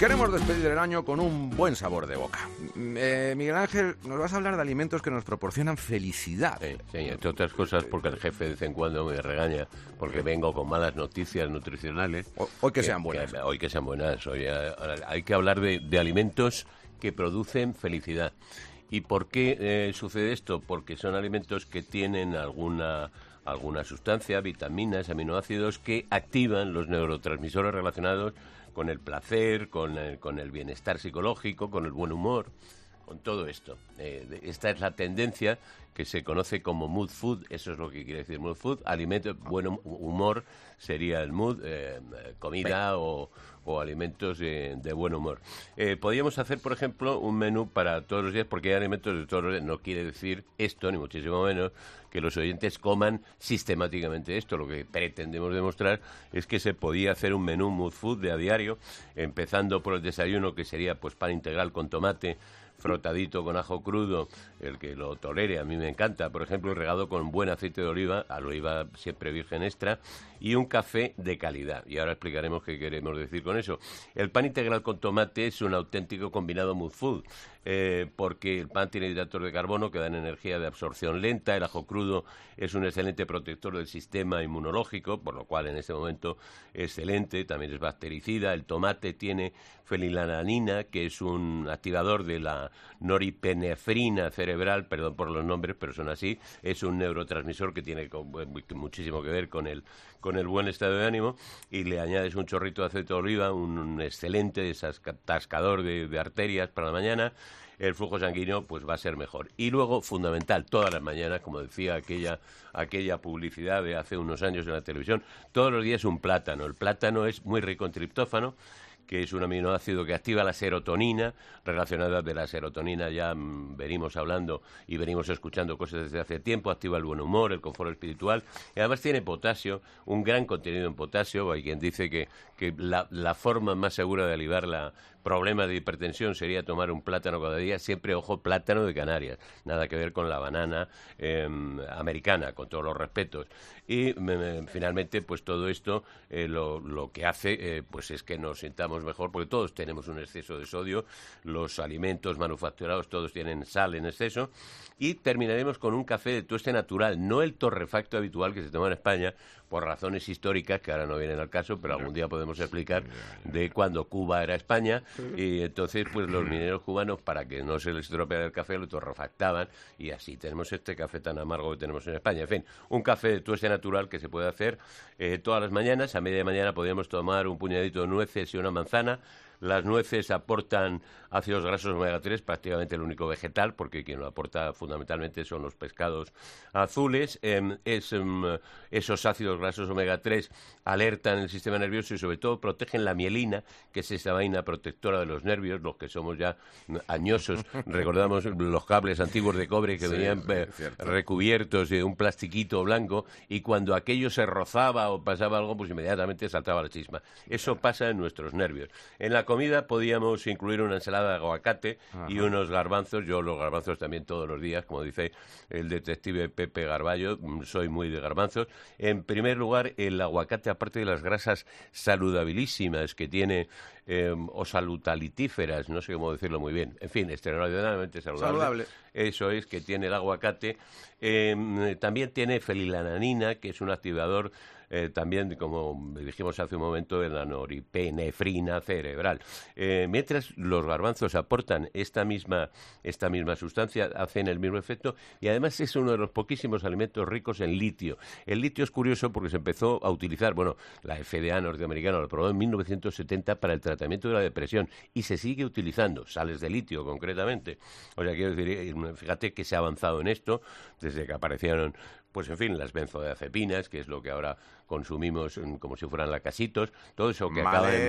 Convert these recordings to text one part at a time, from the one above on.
Queremos despedir el año con un buen sabor de boca. Miguel Ángel, nos vas a hablar de alimentos que nos proporcionan felicidad. Sí, entre otras cosas porque el jefe de vez en cuando me regaña porque vengo con malas noticias nutricionales. Hoy que sean buenas. Hoy que sean buenas. Hoy hay que hablar de alimentos que producen felicidad. ¿Y por qué sucede esto? Porque son alimentos que tienen alguna sustancia, vitaminas, aminoácidos que activan los neurotransmisores relacionados con el placer, con el bienestar psicológico, con el buen humor, con todo esto. Esta es la tendencia que se conoce como mood food, eso es lo que quiere decir mood food. Alimento, buen humor sería el mood, comida o alimentos de buen humor. Podríamos hacer, por ejemplo, un menú para todos los días, porque hay alimentos de todos los días. No quiere decir esto, ni muchísimo menos, que los oyentes coman sistemáticamente esto. Lo que pretendemos demostrar es que se podía hacer un menú mood food de a diario, empezando por el desayuno, que sería pues pan integral con tomate, frotadito con ajo crudo, el que lo tolere, a mí me encanta, por ejemplo, regado con buen aceite de oliva, oliva siempre virgen extra, y un café de calidad. Y ahora explicaremos qué queremos decir con eso. El pan integral con tomate es un auténtico combinado mood food, porque el pan tiene hidratos de carbono que dan energía de absorción lenta, el ajo crudo es un excelente protector del sistema inmunológico, por lo cual en este momento excelente, también es bactericida. El tomate tiene fenilalanina, que es un activador de la noripinefrina cerebral, perdón por los nombres, pero son así, es un neurotransmisor que tiene muchísimo que ver con el buen estado de ánimo, y le añades un chorrito de aceite de oliva, un excelente desatascador de arterias para la mañana. El flujo sanguíneo pues va a ser mejor. Y luego, fundamental, todas las mañanas, como decía aquella publicidad de hace unos años en la televisión, todos los días un plátano. El plátano es muy rico en triptófano, que es un aminoácido que activa la serotonina. Relacionada de la serotonina ya venimos hablando y venimos escuchando cosas desde hace tiempo. Activa el buen humor, el confort espiritual, y además tiene potasio, un gran contenido en potasio. Hay quien dice que la forma más segura de aliviar problemas de hipertensión sería tomar un plátano cada día. Siempre, ojo, plátano de Canarias, nada que ver con la banana americana, con todos los respetos. Y finalmente, pues todo esto lo que hace pues es que nos sintamos mejor, porque todos tenemos un exceso de sodio, los alimentos manufacturados todos tienen sal en exceso. Y terminaremos con un café de tueste natural, no el torrefacto habitual que se toma en España, por razones históricas que ahora no vienen al caso, pero algún día podemos explicar de cuando Cuba era España, y entonces pues los mineros cubanos, para que no se les estropeara el café, lo torrefactaban, y así tenemos este café tan amargo que tenemos en España. En fin, un café de tueste natural que se puede hacer todas las mañanas. A media mañana podríamos tomar un puñadito de nueces y una manzana. Las nueces aportan ácidos grasos omega 3, prácticamente el único vegetal, porque quien lo aporta fundamentalmente son los pescados azules. Esos ácidos grasos omega 3 alertan el sistema nervioso y sobre todo protegen la mielina, que es esa vaina protectora de los nervios. Los que somos ya añosos recordamos los cables antiguos de cobre que venían recubiertos de un plastiquito blanco, y cuando aquello se rozaba o pasaba algo, pues inmediatamente saltaba la chisma. Eso pasa en nuestros nervios. En la comida podíamos incluir una ensalada de aguacate y unos garbanzos. Yo los garbanzos también todos los días, como dice el detective Pepe Garballo, soy muy de garbanzos. En primer lugar, el aguacate, aparte de las grasas saludabilísimas que tiene, o salutalitíferas, no sé cómo decirlo muy bien, en fin, extraordinariamente saludable. Eso es, que tiene el aguacate. También tiene fenilalanina, que es un activador también, como dijimos hace un momento, de la noripinefrina cerebral. Mientras los garbanzos aportan esta misma sustancia, hacen el mismo efecto, y además es uno de los poquísimos alimentos ricos en litio. El litio es curioso porque se empezó a utilizar, la FDA norteamericana lo probó en 1970 para el tratamiento de la depresión, y se sigue utilizando, sales de litio concretamente. O sea, quiero decir, fíjate que se ha avanzado en esto desde que aparecieron, pues en fin, las benzodiazepinas, que es lo que ahora consumimos como si fueran lacasitos, todo eso que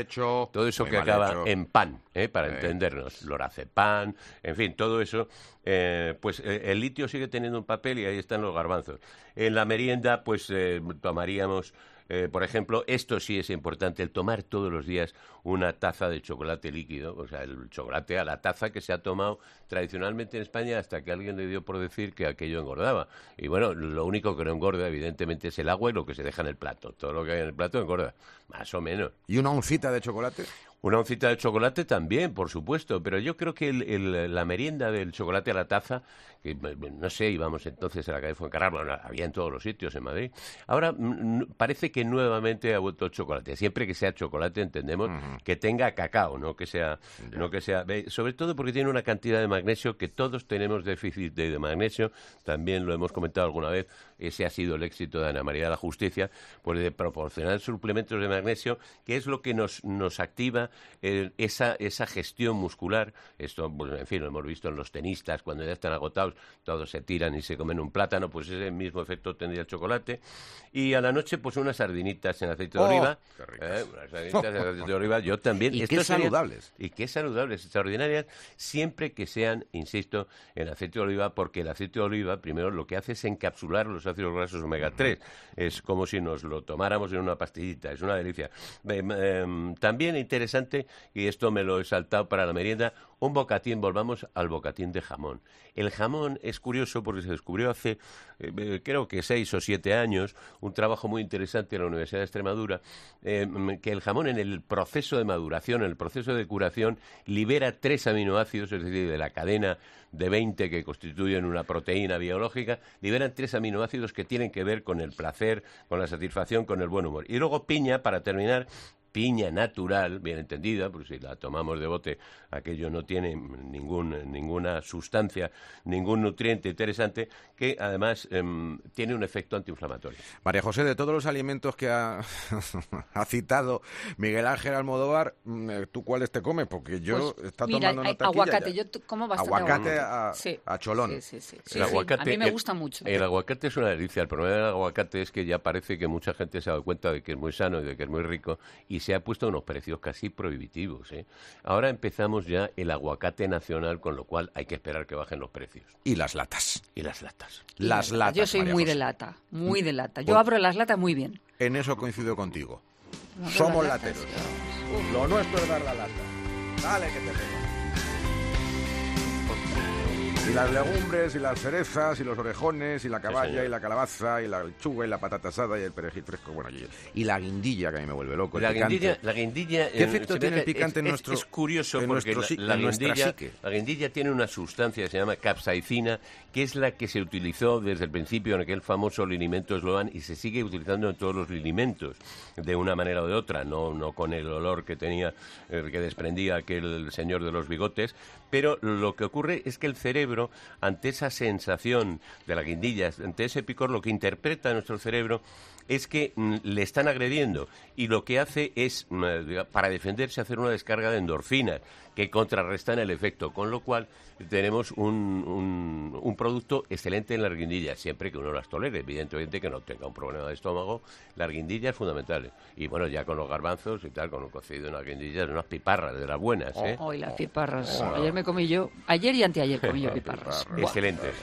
acaba en pan, para entendernos, lorazepam, en fin, todo eso, pues el litio sigue teniendo un papel, y ahí están los garbanzos. En la merienda, pues tomaríamos, por ejemplo, esto sí es importante, el tomar todos los días una taza de chocolate líquido, o sea, el chocolate a la taza, que se ha tomado tradicionalmente en España hasta que alguien le dio por decir que aquello engordaba. Y bueno, lo único que no engorda, evidentemente, es el agua y lo que se deja en el plato. Todo lo que hay en el plato engorda, más o menos. ¿Y una oncita de chocolate? Una oncita de chocolate también, por supuesto, pero yo creo que la merienda del chocolate a la taza, que no sé, íbamos entonces a la calle Fuencarral, bueno, había en todos los sitios en Madrid. Ahora parece que nuevamente ha vuelto el chocolate. Siempre que sea chocolate entendemos que tenga cacao, no que sea, sobre todo porque tiene una cantidad de magnesio que todos tenemos déficit de magnesio. También lo hemos comentado alguna vez. Ese ha sido el éxito de Ana María de la Justicia, pues de proporcionar suplementos de magnesio, que es lo que nos activa esa gestión muscular. Esto, pues, en fin, lo hemos visto en los tenistas, cuando ya están agotados, todos se tiran y se comen un plátano, pues ese mismo efecto tendría el chocolate. Y a la noche, pues unas sardinitas en aceite de oliva. Unas sardinitas en aceite de oliva, yo también. Y qué saludables. Y qué saludables, extraordinarias, siempre que sean, insisto, en aceite de oliva, porque el aceite de oliva, primero, lo que hace es encapsular los ácidos grasos omega 3. Es como si nos lo tomáramos en una pastillita, es una delicia. También interesante, y esto me lo he saltado para la merienda, un bocatín, volvamos al bocatín de jamón. El jamón es curioso porque se descubrió hace, creo que 6 o 7 años, un trabajo muy interesante en la Universidad de Extremadura, que el jamón en el proceso de maduración, en el proceso de curación, libera 3 aminoácidos, es decir, de la cadena de 20 que constituyen una proteína biológica, liberan 3 aminoácidos que tienen que ver con el placer, con la satisfacción, con el buen humor. Y luego piña, para terminar, piña natural, bien entendida, porque si la tomamos de bote, aquello no tiene ninguna sustancia, ningún nutriente interesante, que además tiene un efecto antiinflamatorio. María José, de todos los alimentos que ha citado Miguel Ángel Almodóvar, ¿tú cuáles te comes? Porque yo está tomando nota aguacate, yo como bastante aguacate sí. a cholón. Sí. El aguacate, a mí me gusta mucho. El aguacate es una delicia. El problema del aguacate es que ya parece que mucha gente se ha dado cuenta de que es muy sano y de que es muy rico, y se ha puesto a unos precios casi prohibitivos, ¿eh? Ahora empezamos ya el aguacate nacional, con lo cual hay que esperar que bajen los precios. Y las latas. Las latas. Yo soy María muy José. de lata, muy de lata. Yo abro las latas muy bien. En eso coincido contigo. No, Somos las latas, lateros. Lo nuestro es dar la lata. Dale que te pego. Y las legumbres, y las cerezas, y los orejones, y la caballa, y la calabaza, y la lechuga, y la patata asada, y el perejil fresco, bueno, y la guindilla, que a mí me vuelve loco. La guindilla, ¿Qué efecto tiene el picante en nuestro Es curioso en porque nuestra psique? La guindilla tiene una sustancia que se llama capsaicina, que es la que se utilizó desde el principio en aquel famoso linimento Sloan, y se sigue utilizando en todos los linimentos, de una manera o de otra, no con el olor que tenía, que desprendía aquel señor de los bigotes, pero lo que ocurre es que el cerebro, ante esa sensación de la guindilla, ante ese picor, lo que interpreta nuestro cerebro es que le están agrediendo, y lo que hace es, para defenderse, hacer una descarga de endorfinas que contrarrestan el efecto, con lo cual tenemos un producto excelente en la guindilla, siempre que uno las tolere, evidentemente que no tenga un problema de estómago. La guindilla es fundamental, y bueno, ya con los garbanzos y tal, con un cocido, unas guindillas, unas piparras de las buenas, ¿eh? Hoy las piparras. Ayer y anteayer comí yo piparras. Excelente.